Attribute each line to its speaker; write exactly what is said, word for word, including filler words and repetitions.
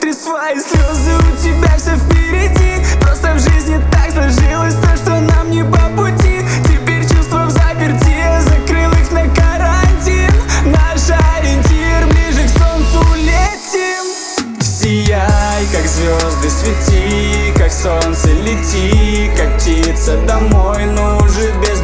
Speaker 1: Вытри свои слезы, у тебя все впереди. Просто в жизни так сложилось то, что нам не по пути. Теперь чувства в заперти, я закрыл их на карантин. Наш ориентир, ближе к солнцу летим. Сияй, как звезды, свети, как солнце лети, как птица домой, но уже без